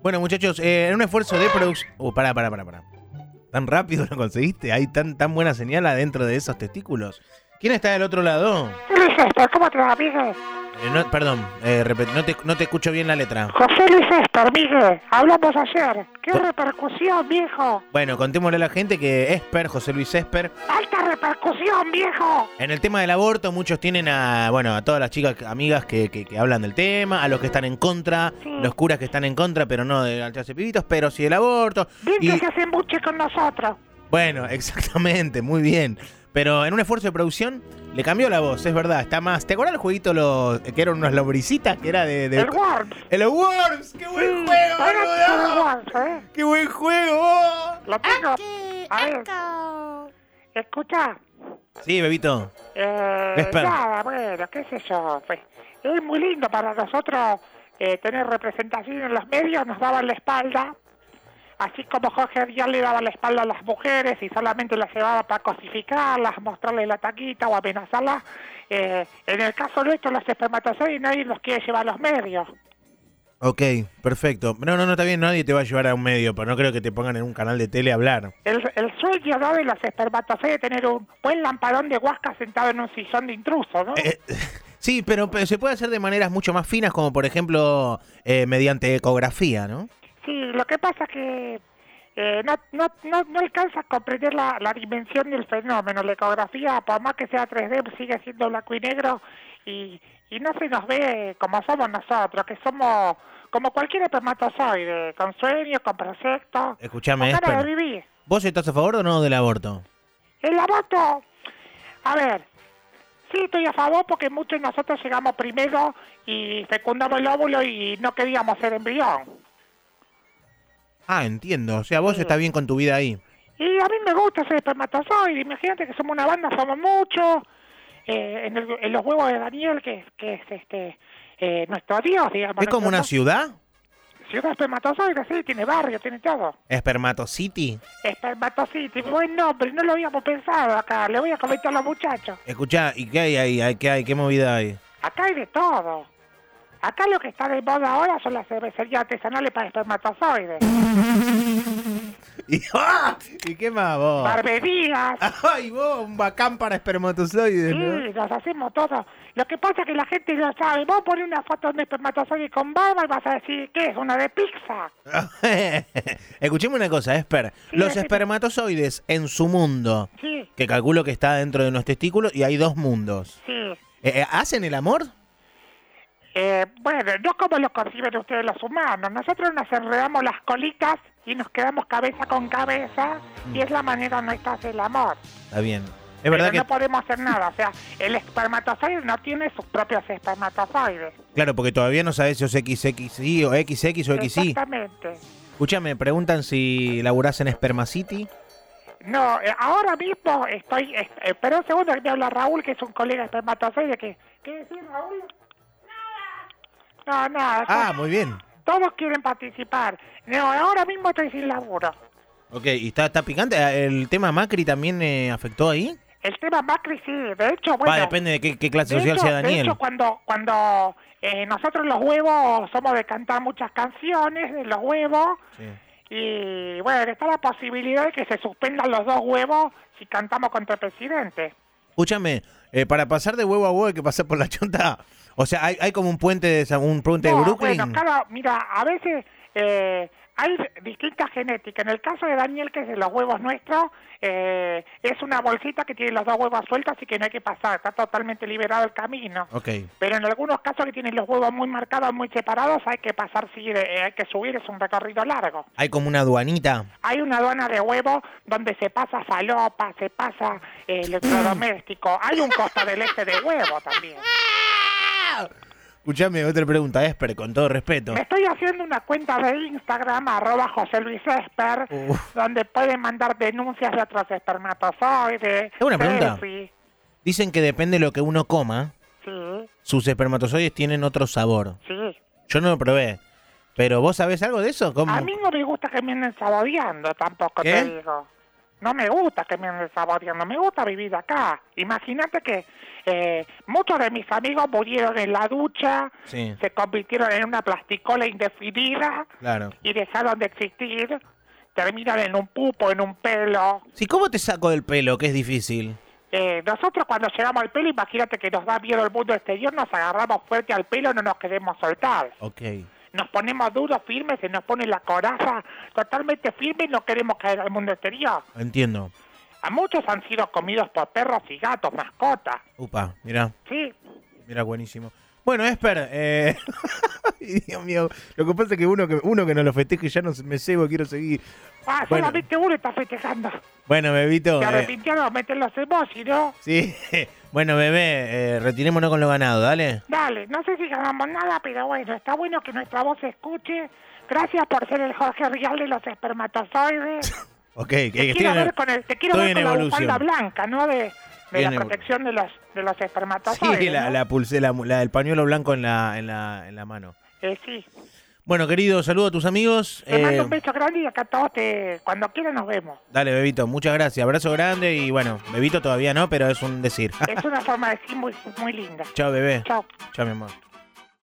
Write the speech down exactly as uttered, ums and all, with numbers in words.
Bueno, muchachos, eh, en un esfuerzo de producción... Uh, pará, pará, pará, pará. ¿Tan rápido lo conseguiste? ¿Hay tan, tan buena señal adentro de esos testículos? ¿Quién está del otro lado? Luis Esper, ¿cómo te va, Miguel? Eh, no, perdón, eh, repet- no, te, no te escucho bien la letra. José Luis Esper, Miguel. Hablamos ayer. ¿Qué repercusión, viejo? Bueno, contémosle a la gente que Esper, José Luis Esper... ¡Alta repercusión, viejo! En el tema del aborto, muchos tienen a, bueno, a todas las chicas amigas que, que, que hablan del tema, a los que están en contra, Sí. los curas que están en contra, pero no de alzarse pibitos, pero sí del aborto. Bien Y, que se hacen buche con nosotros. bueno, exactamente, muy bien. Pero en un esfuerzo de producción le cambió la voz, es verdad, está más. ¿Te acuerdas el jueguito los, que eran unas lombricitas? Que era de. de El Worms. ¡El Worms! ¡Qué buen Sí, juego, ahora tengo el boludo! Worms, ¿eh? ¡Qué buen juego! Lo tengo. A ver, escucha. Sí, bebito. Eh, Esper. nada, bueno, qué sé yo. Pues, es muy lindo para nosotros eh, tener representación en los medios, nos daban la espalda. Así como Jorge Díaz le daba la espalda a las mujeres y solamente las llevaba para cosificarlas, mostrarles la taquita o amenazarlas, eh, en el caso nuestro los espermatozoides nadie los quiere llevar a los medios. Ok, perfecto. No, no, no, está bien, nadie te va a llevar a un medio, pero no creo que te pongan en un canal de tele a hablar. El, el sueño, ¿no?, de los espermatozoides es tener un buen lamparón de huasca sentado en un sillón de intruso, ¿no? Eh, sí, pero, pero se puede hacer de maneras mucho más finas, como por ejemplo eh, mediante ecografía, ¿no? Sí, lo que pasa es que eh, no, no, no, no alcanza a comprender la, la dimensión del fenómeno. La ecografía, por más que sea tres D, sigue siendo blanco y negro y, y no se nos ve como somos nosotros, que somos como cualquier espermatozoide, con sueños, con proyectos, Escuchame, con ganas Esper. de vivir. ¿Vos estás a favor o no del aborto? El aborto, a ver, sí estoy a favor porque muchos de nosotros llegamos primero y fecundamos el óvulo y no queríamos ser embrión. Ah, entiendo. O sea, vos Sí. estás bien con tu vida ahí. Y a mí me gusta ser espermatozoide. Imagínate que somos una banda, somos muchos. Eh, en, el- en los huevos de Daniel, que, que es este eh, nuestro dios, digamos. ¿Es como una nuestro- ciudad? ciudad espermatozoide, sí, tiene barrio, tiene todo. Espermatocity. Espermatocity, buen nombre, no lo habíamos pensado acá. Le voy a comentar a los muchachos. Escuchá, ¿y qué hay ahí? ¿Qué hay? ¿Qué movida hay? Acá hay de todo. Acá lo que está de moda ahora son las cervecerías artesanales para espermatozoides. ¿Y, ¡ah! ¿Y qué más vos? Barberías. ¡Ay, vos! Un bacán para espermatozoides, ¿no? Sí, nos hacemos todo. Lo que pasa es que la gente no sabe. Vos pones una foto de un espermatozoide con barba y vas a decir, ¿qué es? ¿Una de pizza? Escuchemos una cosa, Esper. Sí, Los decime. espermatozoides en su mundo, Sí, que calculo que está dentro de los testículos, y hay dos mundos. sí. Eh, eh, ¿Hacen el amor? Eh, bueno, no como lo conciben ustedes los humanos. Nosotros nos enredamos las colitas y nos quedamos cabeza con cabeza y es la manera nuestra de hacer el amor. Está bien. Es verdad Pero que... no podemos hacer nada. O sea, el espermatozoide no tiene sus propios espermatozoides. Claro, porque todavía no sabes si es equis equis y o equis equis o equis y. Exactamente. Escúchame, preguntan si laburás en Spermacity. No, eh, ahora mismo estoy... eh, espera un segundo que me habla Raúl, que es un colega espermatozoide. Que, ¿Qué decís, Raúl? Nada. No, nada. Ah, muy bien. Todos quieren participar. No, ahora mismo estoy sin laburo. Ok, ¿y está, está picante? ¿El tema Macri también eh, afectó ahí? El tema Macri sí, de hecho, bueno... Va, depende de qué, qué clase de social hecho, sea de Daniel. hecho, cuando, cuando eh, nosotros los huevos somos de cantar muchas canciones de los huevos, Sí. y bueno, está la posibilidad de que se suspendan los dos huevos si cantamos contra el presidente. Escúchame, eh, para pasar de huevo a huevo hay que pasar por la chonta. O sea, hay, hay como un puente de Sa- un puente No, de Brooklyn. bueno, claro, mira, a veces eh, hay distintas genéticas. En el caso de Daniel, que es de los huevos nuestros, eh, es una bolsita que tiene los dos huevos sueltos, así que no hay que pasar, está totalmente liberado el camino. Ok. Pero en algunos casos que tienen los huevos muy marcados, muy separados, hay que pasar, seguir, eh, hay que subir, es un recorrido largo. Hay como una aduanita. Hay una aduana de huevos donde se pasa falopa, se pasa eh, electrodoméstico. Hay un Costa del Este de huevo también. Escúchame, otra pregunta, Esper, con todo respeto. Me estoy haciendo una cuenta de Instagram, arroba José Luis Esper, Uf. donde pueden mandar denuncias de otros espermatozoides. Tengo una pregunta. selfies. Dicen que depende de lo que uno coma, Sí, sus espermatozoides tienen otro sabor. sí. Yo no lo probé. Pero ¿vos sabés algo de eso? ¿Cómo? A mí no me gusta que me anden saboreando tampoco, ¿Qué? te digo. No me gusta que me anden saboreando, me gusta vivir acá. Imagínate que Eh, muchos de mis amigos murieron en la ducha, Sí. se convirtieron en una plasticola indefinida Claro. y dejaron de existir. Terminan en un pupo, en un pelo. Sí, ¿cómo te saco del pelo? Que es difícil. Eh, nosotros cuando llegamos al pelo, imagínate que nos da miedo el mundo exterior, nos agarramos fuerte al pelo, no nos queremos soltar. Ok. Nos ponemos duros, firmes, se nos pone la coraza totalmente firme y no queremos caer al mundo exterior. Entiendo. A muchos han sido comidos por perros y gatos, mascotas. Upa, mirá. Sí. Mirá, buenísimo. Bueno, Esper, eh... Ay, Dios mío, lo que pasa es que uno que uno que no lo festeje ya no se- me cebo, quiero seguir. Ah, Bueno. solamente uno está festejando. Bueno, bebito. Se eh, arrepintieron, meten los emojis, ¿no? Sí, bueno, bebé, eh, retirémonos con lo ganado, dale. Dale, no sé si ganamos nada, pero bueno, está bueno que nuestra voz se escuche. Gracias por ser el Jorge Rial de los espermatozoides. Ok, que, que Te estoy quiero en, ver con el, te quiero estoy ver en con la evolución. bufanda blanca, ¿no? De, de Estoy la en evol- protección de los de los espermatozoides. Sí, la, ¿no? la pulsé, la, la- el pañuelo blanco en la, en la, en la mano. Eh, sí. Bueno, querido, saludo a tus amigos. Te eh, mando un beso grande y acá todos te, cuando quieran nos vemos. Dale, bebito, muchas gracias. Abrazo grande y bueno, bebito todavía no, pero es un decir. Es una forma de decir muy, muy linda. Chao, bebé. Chao. Chao, mi amor.